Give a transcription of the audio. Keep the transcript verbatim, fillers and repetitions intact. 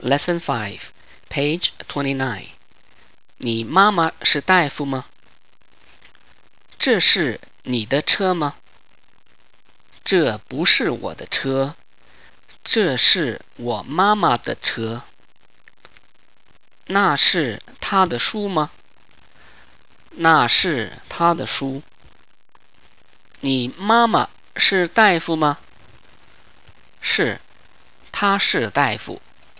Lesson five, page twenty-nine. 你妈妈是大夫吗？这是你的车吗？这不是我的车，这是我妈妈的车。那是她的书吗？那是她的书。你妈妈是大夫吗？是，她是大夫。